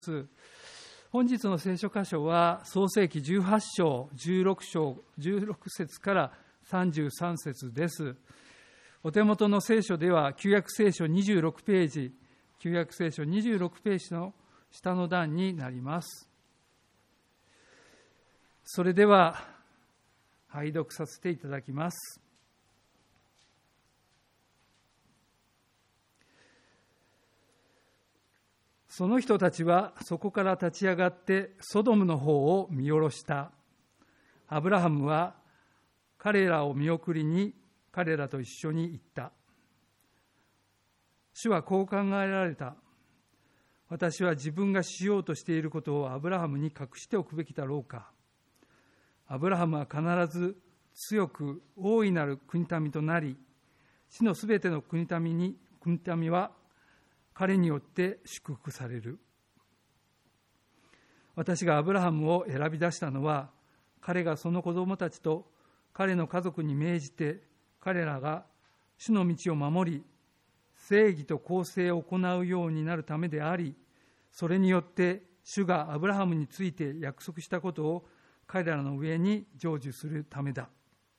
本日の聖書箇所は創世記18章16節から33節です。お手元の聖書では旧約聖書26ページ、旧約聖書26ページの下の段になります。それでは拝読させていただきます。その人たちはそこから立ち上がってソドムの方を見下ろした。アブラハムは彼らを見送りに彼らと一緒に行った。主はこう考えられた。私は自分がしようとしていることをアブラハムに隠しておくべきだろうか。アブラハムは必ず強く大いなる国民となり、地のすべての国民は彼によって祝福される。私がアブラハムを選び出したのは、彼がその子供たちと彼の家族に命じて、彼らが主の道を守り、正義と公正を行うようになるためであり、それによって主がアブラハムについて約束したことを彼らの上に成就するためだ。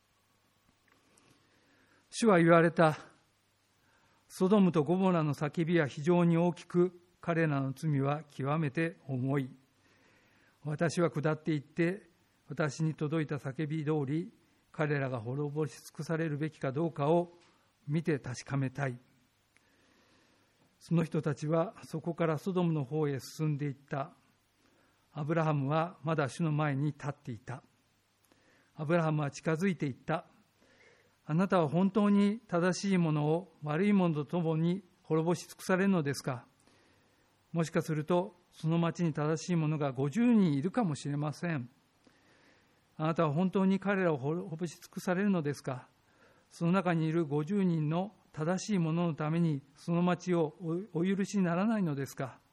主は言われた。ソドムとゴモラの叫びは非常に大きく、彼らの罪は極めて重い。私は下って行って、私に届いた叫び通り、彼らが滅ぼし尽くされるべきかどうかを見て確かめたい。その人たちはそこからソドムの方へ進んでいった。アブラハムはまだ主の前に立っていた。アブラハムは近づいていった。あなたは本当に正しいものを悪いものとともに滅ぼし尽くされるのですか。もしかするとその町に正しい者が50人いるかもしれません。あなたは本当に彼らを滅ぼし尽くされるのですか。その中にいる50人の正しい者のためにその町をお許しにならないのですか。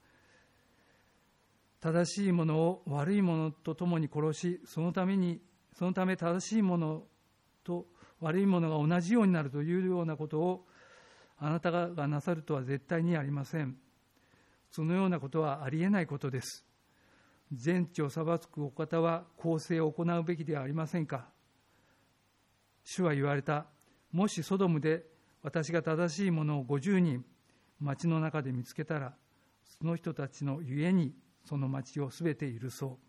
正しい者を悪い者とともに殺し、そのため正しい者と悪いものが同じようになるというようなことをあなたがなさるとは絶対にありません。そのようなことはありえないことです。全地を裁くお方は公正を行うべきではありませんか。主は言われた。もしソドムで私が正しいものを50人町の中で見つけたら、その人たちのゆえにその町をすべて許そう。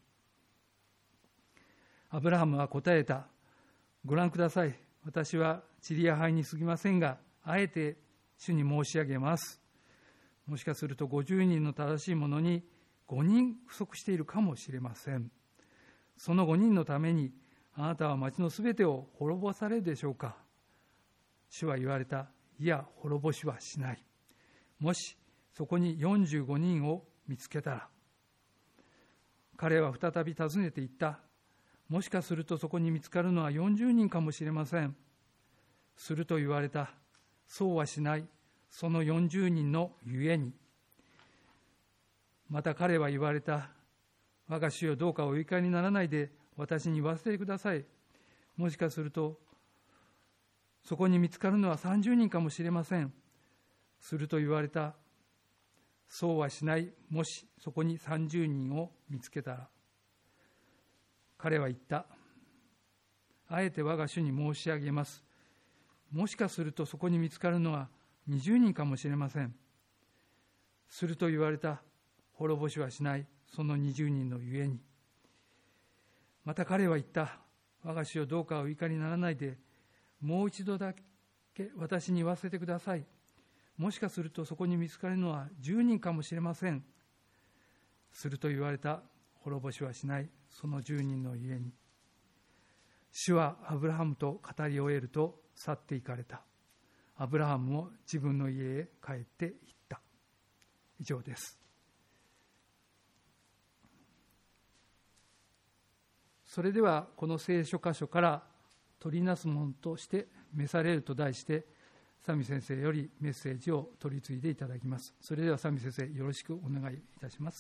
アブラハムは答えた。ご覧ください。私は塵や灰に過ぎませんが、あえて主に申し上げます。もしかすると50人の正しい者に5人不足しているかもしれません。その5人のためにあなたは町のすべてを滅ぼされるでしょうか。主は言われた。いや、滅ぼしはしない。もしそこに45人を見つけたら。彼は再び尋ねていった。もしかするとそこに見つかるのは40人かもしれません。すると言われた。そうはしない。その40人のゆえに。また彼は言われた。我が主よ、どうかお怒りにならないで私に言わせてください。もしかするとそこに見つかるのは30人かもしれません。すると言われた。そうはしない。もしそこに30人を見つけたら。彼は言った。あえて我が主に申し上げます。もしかするとそこに見つかるのは20人かもしれません。すると言われた。滅ぼしはしない。その20人のゆえに。また彼は言った。我が主よ、どうかお怒りにならないで、もう一度だけ私に言わせてください。もしかするとそこに見つかるのは10人かもしれません。すると言われた。滅ぼしはしない。その10人のゆえに。主はアブラハムと語り終えると去って行かれた。アブラハムも自分の家へ帰って行った。以上です。それではこの聖書箇所から取りなすものとして召されると題して、サミ先生よりメッセージを取り継いでいただきます。それではサミ先生、よろしくお願いいたします。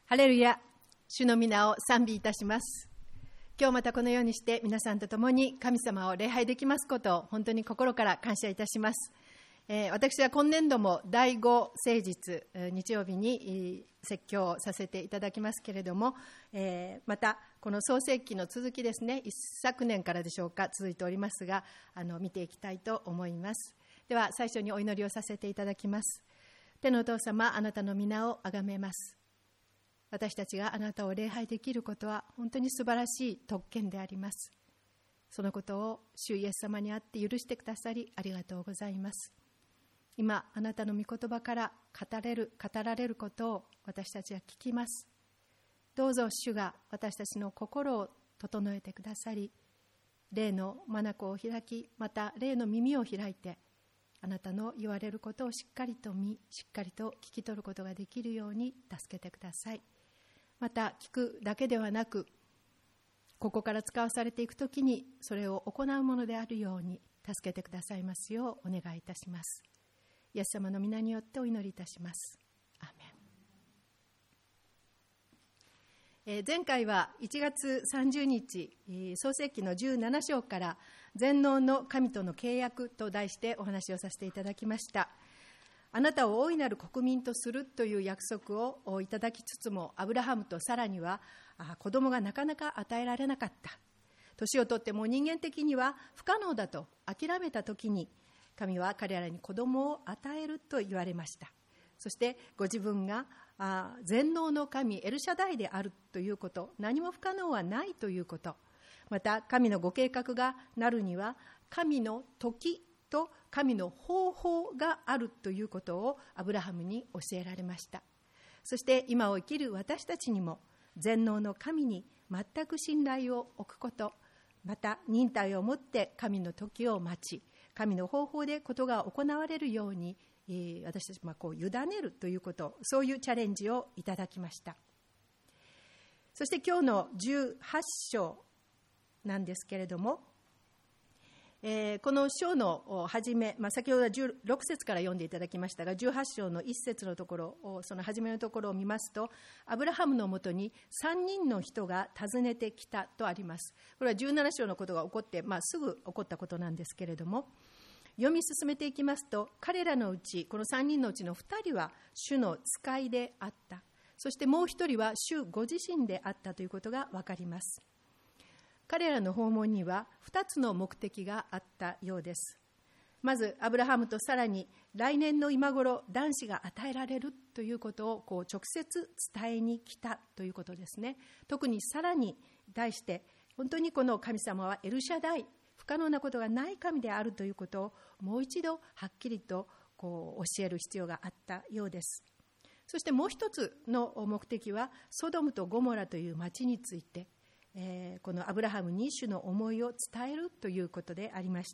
ハレルヤ、主の皆を賛美いたします。今日またこのようにして皆さんと共に神様を礼拝できますことを本当に心から感謝いたします。私は今年度も第5聖日日曜日に説教をさせていただきますけれども、またこの創世記の続きですね、一昨年からでしょうか、続いておりますが、見ていきたいと思います。では最初にお祈りをさせていただきます。天のお父様、あなたの皆をあがめます。私たちがあなたを礼拝できることは本当に素晴らしい特権であります。そのことを主イエス様にあって許してくださりありがとうございます。今あなたの御言葉から語られることを私たちは聞きます。どうぞ主が私たちの心を整えてくださり、霊の眼を開き、また霊の耳を開いて、あなたの言われることをしっかりと見、しっかりと聞き取ることができるように助けてください。また聞くだけではなく、ここから使わされていくときにそれを行うものであるように助けてくださいますようお願いいたします。イエス様の皆によってお祈りいたします。アーメン。前回は1月30日、創世記の17章から全能の神との契約と題してお話をさせていただきました。あなたを大いなる国民とするという約束をいただきつつも、アブラハムとサラには子供がなかなか与えられなかった。年をとっても人間的には不可能だと諦めた時に、神は彼らに子供を与えると言われました。そしてご自分が全能の神エルシャダイであるということ、何も不可能はないということ、また神のご計画がなるには神の時と神の方法があるということをアブラハムに教えられました。そして今を生きる私たちにも全能の神に全く信頼を置くこと、また忍耐をもって神の時を待ち、神の方法でことが行われるように私たちは委ねるということ、そういうチャレンジをいただきました。そして今日の18章なんですけれども、この章の初め、先ほどは16節から読んでいただきましたが、18章の1節のところを、その初めのところを見ますと、アブラハムのもとに3人の人が訪ねてきたとあります。これは17章のことが起こって、すぐ起こったことなんですけれども、読み進めていきますと、彼らのうち、この3人のうちの2人は主の使いであった。そしてもう1人は主ご自身であったということが分かります。彼らの訪問には2つの目的があったようです。まずアブラハムとサラに来年の今頃男子が与えられるということを直接伝えに来たということですね。特にサラに対して本当にこの神様はエルシャダイ、不可能なことがない神であるということをもう一度はっきりと教える必要があったようです。そしてもう一つの目的はソドムとゴモラという町について、このアブラハムに主の思いを伝えるということでありました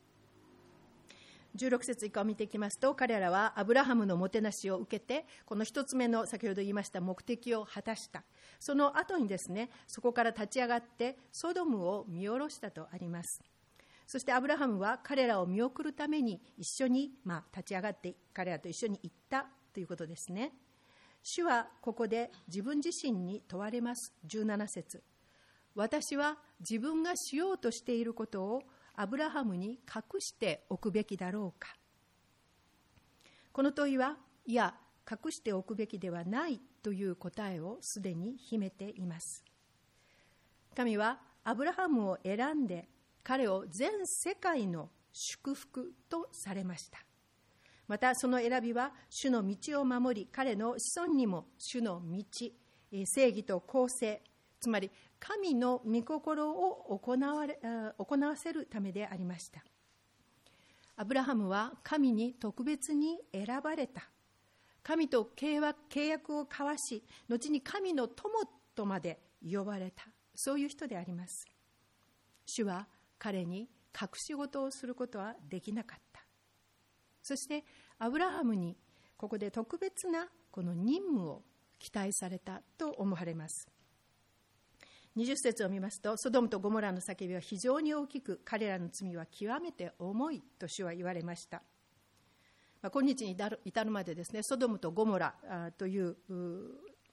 。16節以下を見ていきますと、彼らはアブラハムのもてなしを受けて、この一つ目の先ほど言いました目的を果たした。その後にですね、そこから立ち上がってソドムを見下ろしたとあります。そしてアブラハムは彼らを見送るために一緒に立ち上がって彼らと一緒に行ったということですね。主はここで自分自身に問われます。17節、私は自分がしようとしていることをアブラハムに隠しておくべきだろうか。この問いは、いや、隠しておくべきではないという答えをすでに秘めています。神はアブラハムを選んで、彼を全世界の祝福とされました。またその選びは主の道を守り、彼の子孫にも主の道、正義と公正、つまり神の御心を行わせるためでありました。アブラハムは神に特別に選ばれた。神と契約を交わし、後に神の友とまで呼ばれた。そういう人であります。主は彼に隠し事をすることはできなかった。そしてアブラハムにここで特別なこの任務を期待されたと思われます。20節を見ますと、ソドムとゴモラの叫びは非常に大きく、彼らの罪は極めて重いと主は言われました。今日に至るまでですね、ソドムとゴモラという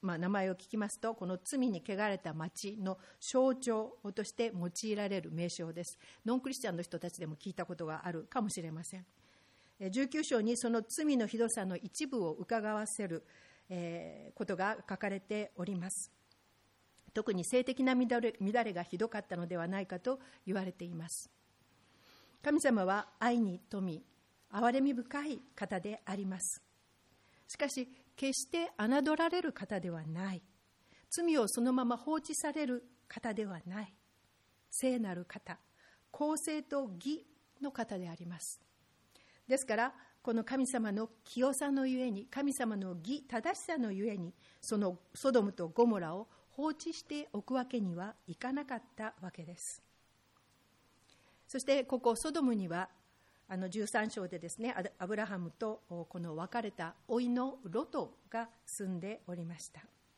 名前を聞きますと、この罪に汚れた町の象徴として用いられる名称です。ノンクリスチャンの人たちでも聞いたことがあるかもしれません。19章にその罪のひどさの一部を伺わせることが書かれております。特に性的な乱れがひどかったのではないかと言われています。神様は愛に富み、憐れみ深い方であります。しかし、決して侮られる方ではない。罪をそのまま放置される方ではない。聖なる方、公正と義の方であります。ですから、この神様の清さのゆえに、神様の義、正しさのゆえに、そのソドムとゴモラを放置しておくわけにはいかなかったわけです。そしてここソドムには13章でですね、アブラハムとこの別れた甥のロトが住んでおりました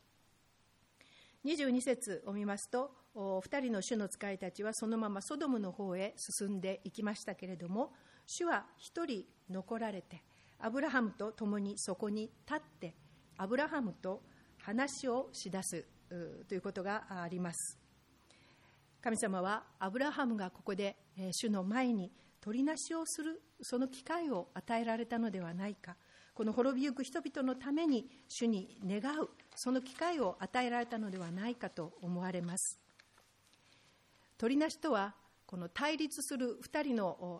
。22節を見ますと、2人の主の使いたちはそのままソドムの方へ進んでいきましたけれども、主は一人残られて、アブラハムと共にそこに立って、アブラハムと話をしだすということがあります。神様はアブラハムがここで主の前に取りなしをする、その機会を与えられたのではないか。この滅びゆく人々のために主に願う、その機会を与えられたのではないかと思われます。取りなしとは、この対立する2人の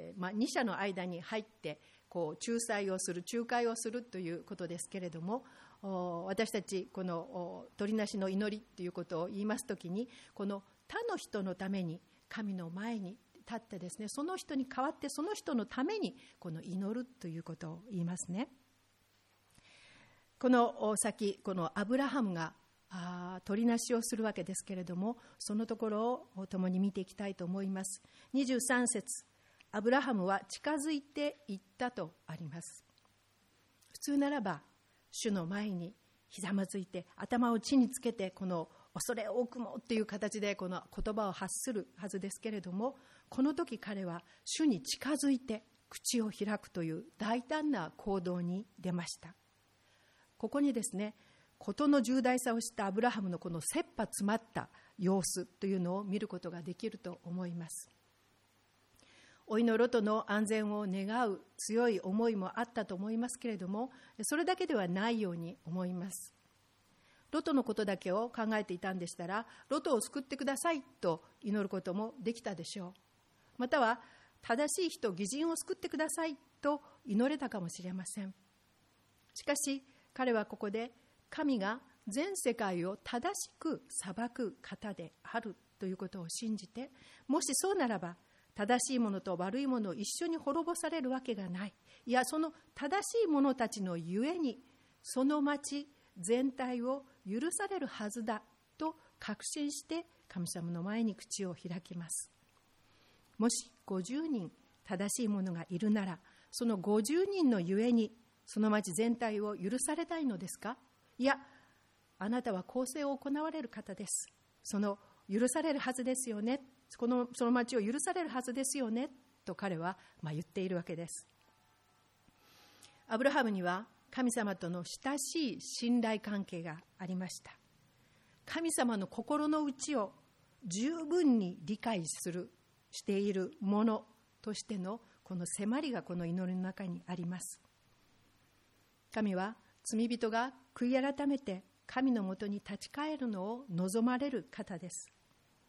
2者の間に入って仲裁をする、仲介をするということですけれども、私たちこの取りなしの祈りということを言いますときに、この他の人のために神の前に立ってですね、その人に代わってその人のためにこの祈るということを言いますね。この先、このアブラハムが取りなしをするわけですけれども、そのところを共に見ていきたいと思います。23節、アブラハムは近づいていったとあります。普通ならば主の前にひざまずいて頭を地につけて、この恐れ多くもという形でこの言葉を発するはずですけれども、この時彼は主に近づいて口を開くという大胆な行動に出ました。ここにですね、事の重大さを知ったアブラハムのこの切羽詰まった様子というのを見ることができると思います。甥のロトの安全を願う強い思いもあったと思いますけれども、それだけではないように思います。ロトのことだけを考えていたんでしたら、ロトを救ってくださいと祈ることもできたでしょう。または正しい人、義人を救ってくださいと祈れたかもしれません。しかし彼はここで、神が全世界を正しく裁く方であるということを信じて、もしそうならば正しいものと悪いものを一緒に滅ぼされるわけがない。いや、その正しい者たちのゆえにその町全体を許されるはずだと確信して神様の前に口を開きます。もし50人正しい者がいるなら、その50人のゆえにその町全体を許されたいのですか？いや、あなたは公正を行われる方です。その許されるはずですよね。その町を許されるはずですよねと彼は言っているわけです。アブラハムには神様との親しい信頼関係がありました。神様の心の内を十分に理解しているものとしてのこの迫りがこの祈りの中にあります。神は罪人が悔い改めて神のもとに立ち返るのを望まれる方です。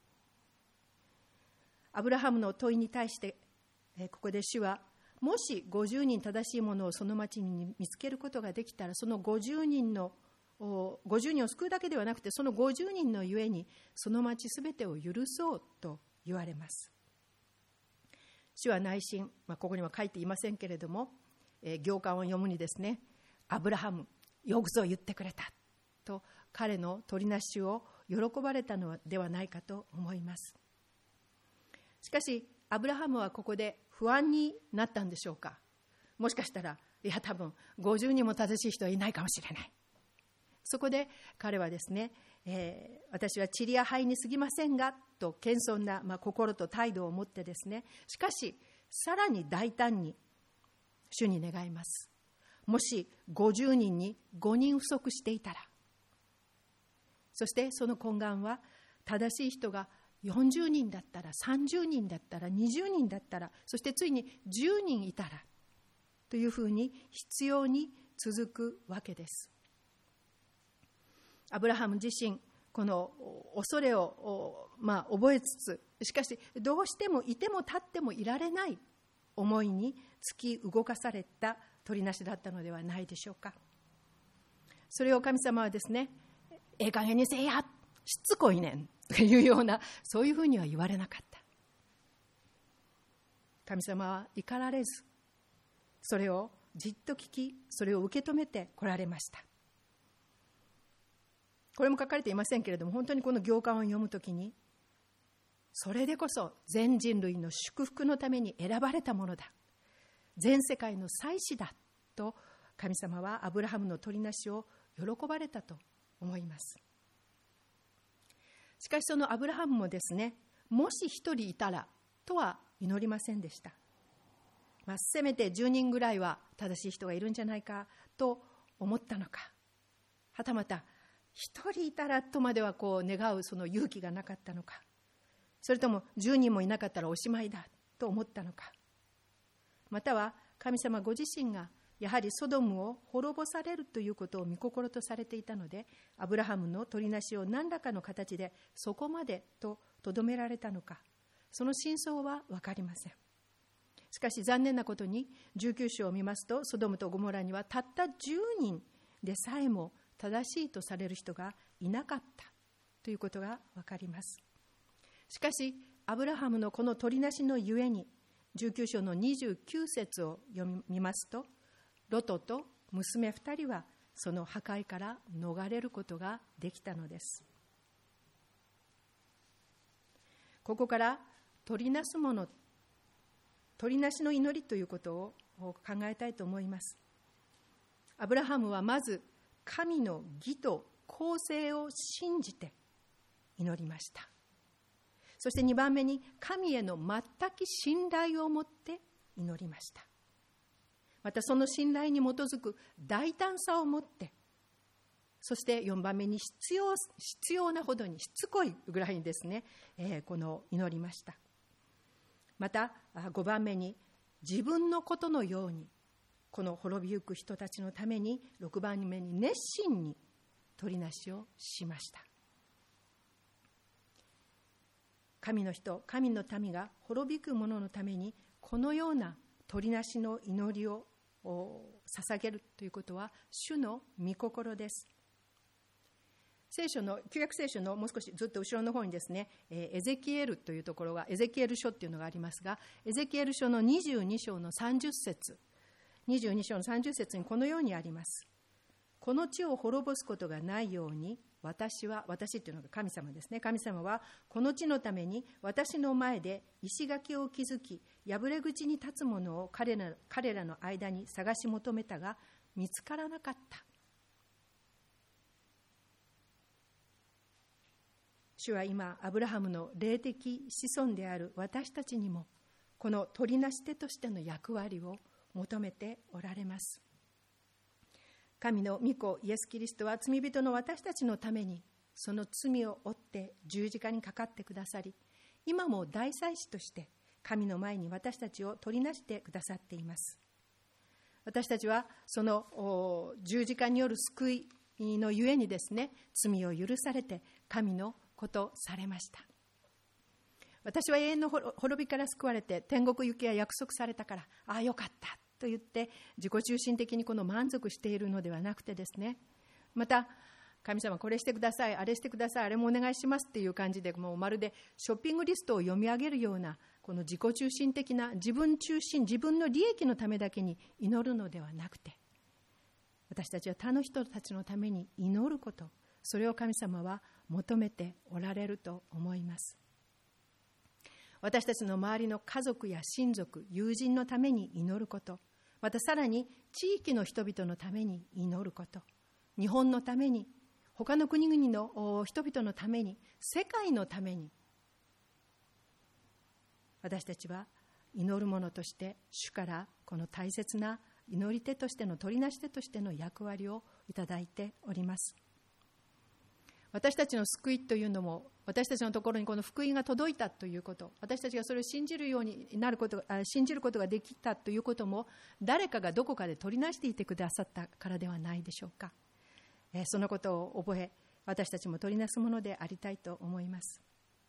アブラハムの問いに対してここで主は、もし50人正しいものをその町に見つけることができたら、その50人を救うだけではなくて、その50人のゆえにその町すべてを許そうと言われます。主は内心、ここには書いていませんけれども、行間を読むにですね、アブラハムよくぞ言ってくれたと彼の取りなしを喜ばれたのではないかと思います。しかしアブラハムはここで不安になったんでしょうか。もしかしたら、いや多分50人も正しい人はいないかもしれない。そこで彼はですね、私は塵や灰に過ぎませんがと謙遜な、心と態度を持ってですね、しかしさらに大胆に主に願います。もし50人に5人不足していたら、 そしてその根幹は、正しい人が40人だったら、30人だったら、20人だったら、そしてついに10人いたらというふうに必要に続くわけです。アブラハム自身、この恐れを覚えつつ、しかしどうしてもいても立ってもいられない思いに突き動かされた取りなしだったのではないでしょうか。それを神様はですね、ええ加減にせえや、しつこいねんというような、そういうふうには言われなかった。神様は怒られず、それをじっと聞き、それを受け止めてこられました。これも書かれていませんけれども、本当にこの行間を読むときに、それでこそ全人類の祝福のために選ばれたものだ、全世界の祭司だと神様はアブラハムの取りなしを喜ばれたと思います。しかしそのアブラハムもですね、もし一人いたらとは祈りませんでした。せめて10人ぐらいは正しい人がいるんじゃないかと思ったのか、はたまた一人いたらとまでは願うその勇気がなかったのか、それとも10人もいなかったらおしまいだと思ったのか、または神様ご自身がやはりソドムを滅ぼされるということを御心とされていたので、アブラハムの取りなしを何らかの形でそこまでと留められたのか、その真相は分かりません。しかし残念なことに19章を見ますと、ソドムとゴモラにはたった10人でさえも正しいとされる人がいなかったということが分かります。しかしアブラハムのこの取りなしのゆえに、19章の29節を読みますと、ロトと娘2人はその破壊から逃れることができたのです。ここから取りなすもの、取りなしの祈りということを考えたいと思います。アブラハムはまず神の義と公正を信じて祈りました。そして2番目に神への全く信頼を持って祈りました。またその信頼に基づく大胆さを持って、そして4番目に必要なほどにしつこいぐらいにですね、この祈りました。また5番目に自分のことのようにこの滅びゆく人たちのために、6番目に熱心に取りなしをしました。神の人、神の民が滅びく者のためにこのような取りなしの祈りを捧げるということは主の御心です。聖書の旧約聖書のもう少しずっと後ろの方にですね、エゼキエルというところが、エゼキエル書というのがありますが、エゼキエル書の22章の30節、22章の30節にこのようにあります。この地を滅ぼすことがないように、私というのが神様ですね。神様はこの地のために私の前で石垣を築き、破れ口に立つ者を彼らの間に探し求めたが見つからなかった。主は今アブラハムの霊的子孫である私たちにもこの取りなし手としての役割を求めておられます。神の御子イエス・キリストは罪人の私たちのためにその罪を負って十字架にかかってくださり、今も大祭司として神の前に私たちを取りなしてくださっています。私たちはその十字架による救いのゆえにですね、罪を許されて神の子とされました。私は永遠の滅びから救われて天国行きが約束されたから、ああよかったと言って自己中心的にこの満足しているのではなくてですね、また神様これしてください、あれしてください、あれもお願いしますっていう感じで、もうまるでショッピングリストを読み上げるようなこの自己中心的な自分中心、自分の利益のためだけに祈るのではなくて、私たちは他の人たちのために祈ること、それを神様は求めておられると思います。私たちの周りの家族や親族、友人のために祈ること、またさらに地域の人々のために祈ること、日本のために、他の国々の人々のために、世界のために、私たちは祈る者として主からこの大切な祈り手としての、取りなし手としての役割をいただいております。 私たちの救いというのも、私たちのところにこの福音が届いたということ、私たちがそれを信じるようになること、信じることができたということも、誰かがどこかで取りなしていてくださったからではないでしょうか。そのことを覚え、私たちも取りなすものでありたいと思います。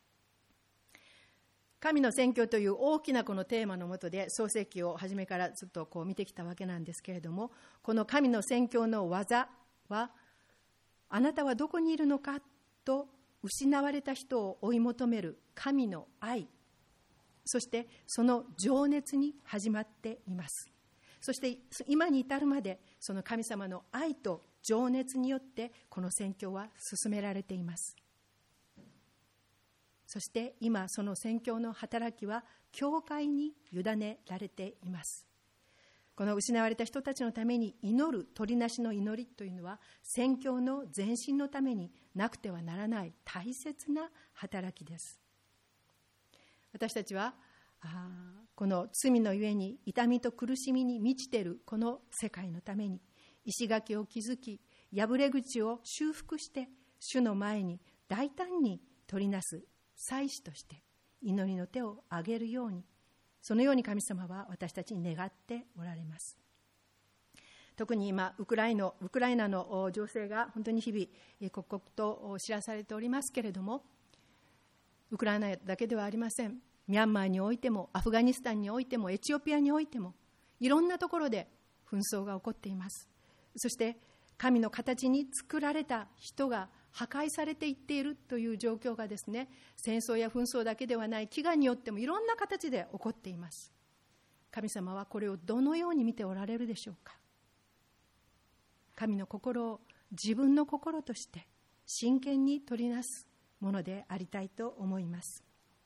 神の宣教という大きなこのテーマのもとで創世記を初めからずっと見てきたわけなんですけれども、この神の宣教の技は、あなたはどこにいるのかと失われた人を追い求める神の愛、そしてその情熱に始まっています。そして今に至るまでその神様の愛と情熱によってこの宣教は進められています。そして今その宣教の働きは教会に委ねられています。この失われた人たちのために祈る取りなしの祈りというのは、宣教の前進のためになくてはならない大切な働きです。私たちはこの罪のゆえに痛みと苦しみに満ちているこの世界のために石垣を築き、破れ口を修復して主の前に大胆に取りなす祭司として祈りの手を挙げるように、そのように神様は私たちに願っておられます。特に今ウクライナの情勢が本当に日々刻々と知らされておりますけれども、ウクライナだけではありません。ミャンマーにおいても、アフガニスタンにおいても、エチオピアにおいても、いろんなところで紛争が起こっています。そして神の形に作られた人が破壊されていっているという状況がですね、戦争や紛争だけではない飢餓によってもいろんな形で起こっています。神様はこれをどのように見ておられるでしょうか。神の心を自分の心として真剣に取りなすものでありたいと思います。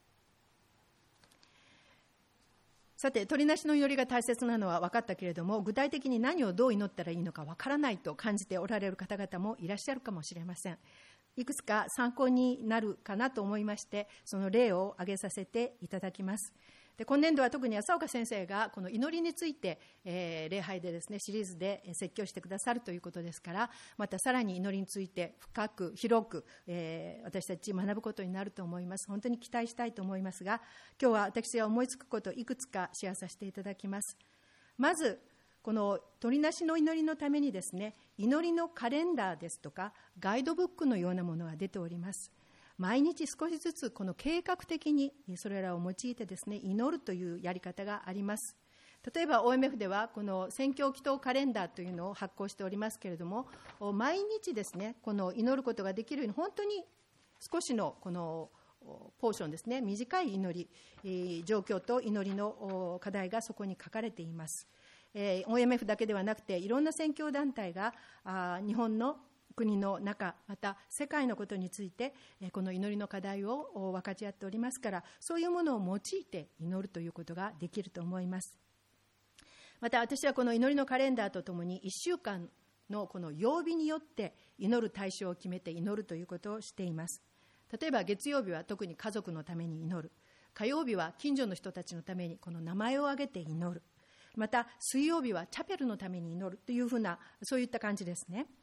さて、取りなしの祈りが大切なのは分かったけれども、具体的に何をどう祈ったらいいのか分からないと感じておられる方々もいらっしゃるかもしれません。いくつか参考になるかなと思いまして、その例を挙げさせていただきます。で、今年度は特に浅岡先生がこの祈りについて、礼拝でですね、シリーズで説教してくださるということですから、またさらに祈りについて深く広く、私たち学ぶことになると思います。本当に期待したいと思いますが、今日は私が思いつくことをいくつかシェアさせていただきます。まずこの取りなしの祈りのためにですね、祈りのカレンダーですとかガイドブックのようなものが出ております。毎日少しずつこの計画的にそれらを用いてですね、祈るというやり方があります。例えば OMF ではこの宣教祈祷カレンダーというのを発行しておりますけれども、毎日ですね、この祈ることができるように本当に少しのこのポーションですね、短い祈り、状況と祈りの課題がそこに書かれています。OMF だけではなくていろんな宣教団体が日本の国の中、また世界のことについてこの祈りの課題を分かち合っておりますから、そういうものを用いて祈るということができると思います。また私はこの祈りのカレンダーとともに1週間のこの曜日によって祈る対象を決めて祈るということをしています。例えば月曜日は特に家族のために祈る、火曜日は近所の人たちのためにこの名前を挙げて祈る、また水曜日はチャペルのために祈るというふうな、そういった感じですね。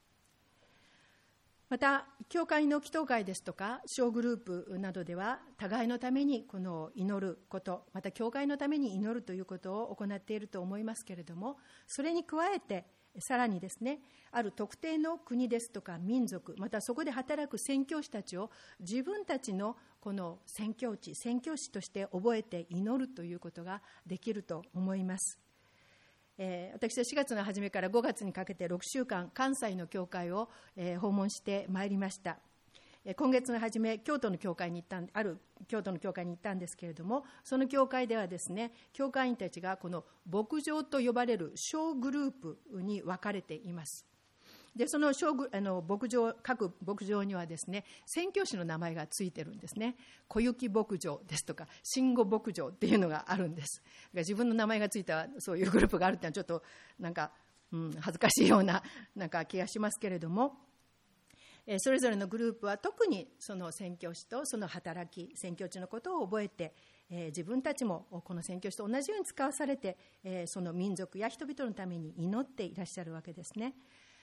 また教会の祈祷会ですとか小グループなどでは互いのためにこの祈ること、また教会のために祈るということを行っていると思いますけれども、それに加えてさらにですね、ある特定の国ですとか民族、またそこで働く宣教師たちを自分たちのこの宣教地、宣教師として覚えて祈るということができると思います。私は4月の初めから5月にかけて6週間関西の教会を訪問してまいりました。今月の初めある京都の教会に行ったんですけれども、その教会ではですね、教会員たちがこの牧場と呼ばれる小グループに分かれています。でその各牧場にはですね、宣教師の名前がついてるんですね。小雪牧場ですとか新吾牧場っていうのがあるんです。自分の名前がついたそういうグループがあるってのはちょっとなんか、恥ずかしいような気がしますけれども、それぞれのグループは特にその宣教師とその働き、宣教地のことを覚えて、自分たちもこの宣教師と同じように使わされて、その民族や人々のために祈っていらっしゃるわけですね。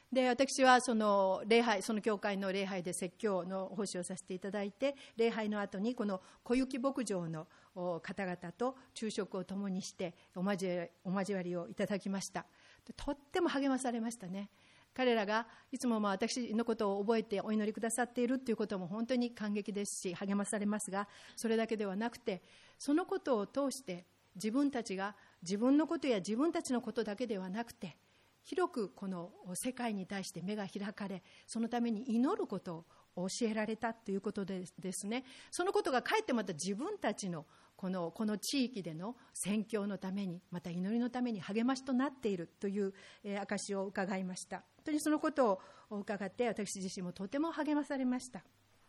で、私はその礼拝、その教会の礼拝で説教の奉仕をさせていただいて、礼拝の後にこの小雪牧場の方々と昼食を共にしてお交わりをいただきました。とっても励まされましたね。彼らがいつも私のことを覚えてお祈りくださっているということも本当に感激ですし、励まされますが、それだけではなくて、そのことを通して自分たちが自分のことや自分たちのことだけではなくて、広くこの世界に対して目が開かれ、そのために祈ることを教えられたということでですね、そのことがかえってまた自分たちのこの地域での宣教のために、また祈りのために励ましとなっているという証を伺いました。本当にそのことを伺って、私自身もとても励まされました。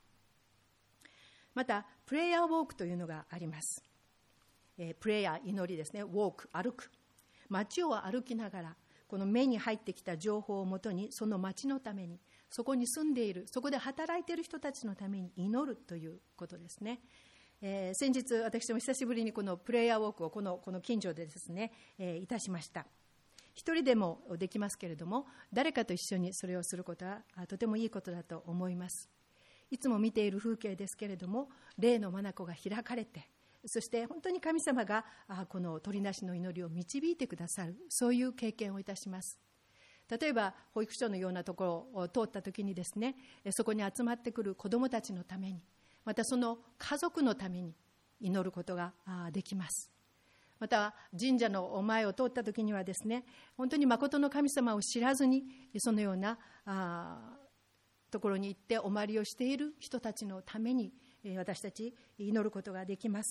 またプレイヤーウォークというのがあります。プレイヤー、祈りですね。ウォーク、歩く。街を歩きながら、この目に入ってきた情報をもとに、その町のために、そこに住んでいる、そこで働いている人たちのために祈るということですね。先日私も久しぶりにこのプレイヤーウォークをこの近所でですね、いたしました。一人でもできますけれども、誰かと一緒にそれをすることはとてもいいことだと思います。いつも見ている風景ですけれども、霊の眼が開かれて、そして本当に神様がこの鳥なしの祈りを導いてくださる、そういう経験をいたします。例えば保育所のようなところを通った時にですね、そこに集まってくる子どもたちのために、またその家族のために祈ることができます。また神社の前を通った時にはですね、本当に誠の神様を知らずにそのようなところに行ってお参りをしている人たちのために私たち祈ることができます。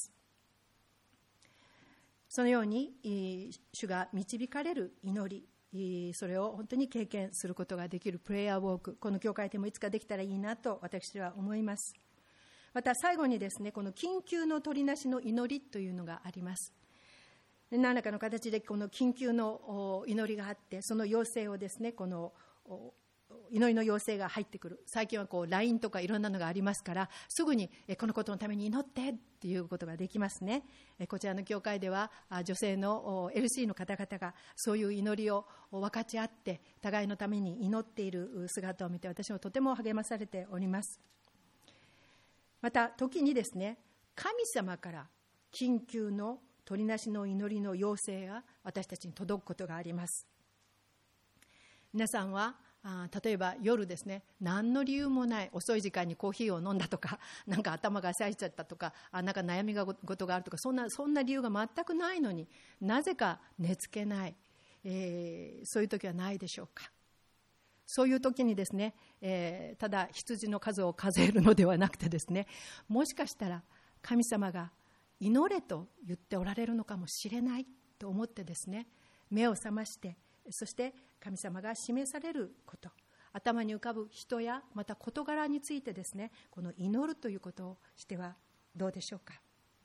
そのように主が導かれる祈り、それを本当に経験することができるプレイヤーウォーク、この教会でもいつかできたらいいなと私は思います。また最後にですね、この緊急の取りなしの祈りというのがあります。何らかの形でこの緊急の祈りがあって、その要請をですね、この祈りの要請が入ってくる。最近はLINE とかいろんなのがありますから、すぐにこのことのために祈ってっていうことができますね。こちらの教会では女性の LC の方々がそういう祈りを分かち合って互いのために祈っている姿を見て、私もとても励まされております。また時にですね、神様から緊急の取りなしの祈りの要請が私たちに届くことがあります。皆さんは例えば夜ですね、何の理由もない遅い時間にコーヒーを飲んだとか、なんか頭が冴えちゃったとか、なんか悩み事があるとか、そんな理由が全くないのになぜか寝つけない、そういう時はないでしょうか。そういう時にですね、ただ羊の数を数えるのではなくてですね、もしかしたら神様が祈れと言っておられるのかもしれないと思ってですね、目を覚まして、そして神様が示されること、頭に浮かぶ人やまた事柄についてですね、この祈るということをしてはどうでしょうか。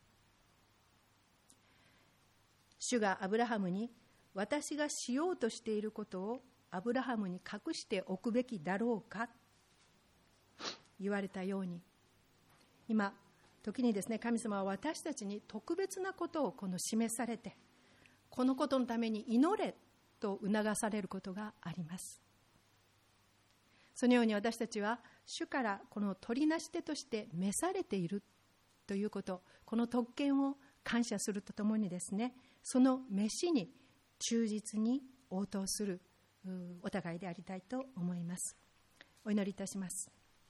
主がアブラハムに、私がしようとしていることをアブラハムに隠しておくべきだろうか、言われたように、今時にですね、神様は私たちに特別なことを示されて、このことのために祈れと促されることがあります。そのように私たちは主からこの取りなし手として召されているということ、この特権を感謝するとともにですね、その召しに忠実に応答するお互いでありたいと思います。お祈りいたします。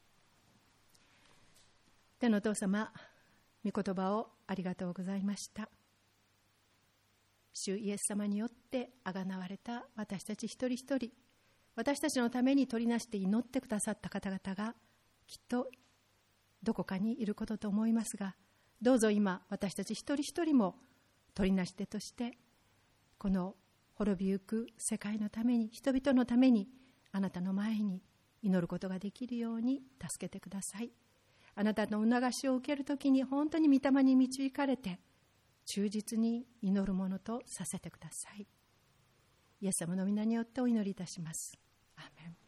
天のお父様、御言葉をありがとうございました。主イエス様によってあがなわれた私たち一人一人、私たちのために取りなして祈ってくださった方々がきっとどこかにいることと思いますが、どうぞ今私たち一人一人も取りなし手としてこの滅びゆく世界のために、人々のためにあなたの前に祈ることができるように助けてください。あなたの促しを受けるときに本当に御霊に導かれて忠実に祈るものとさせてください。イエス様の皆によってお祈りいたします。アーメン。